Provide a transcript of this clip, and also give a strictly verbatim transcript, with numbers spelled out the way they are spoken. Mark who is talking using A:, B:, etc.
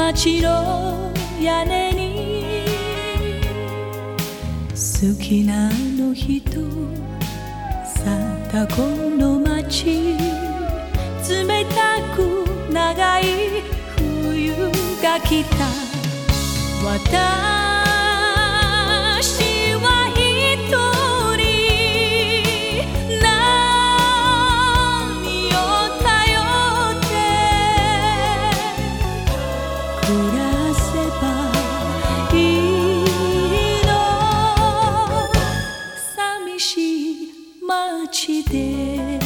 A: 街の屋根に好きなあの人貞子の街冷たく長い冬が来た私は一人何を頼って暮らせばいいの寂しい街で